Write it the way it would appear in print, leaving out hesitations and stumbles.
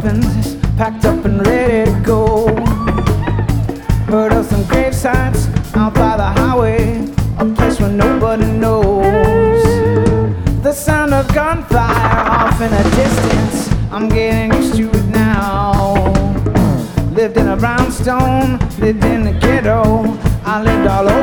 weapons, packed up and ready to go. Heard of some grave sites out by the highway, a place where nobody knows. The sound of gunfire off in a distance, I'm getting used to it now. Lived in a brownstone, lived in the ghetto, I lived all over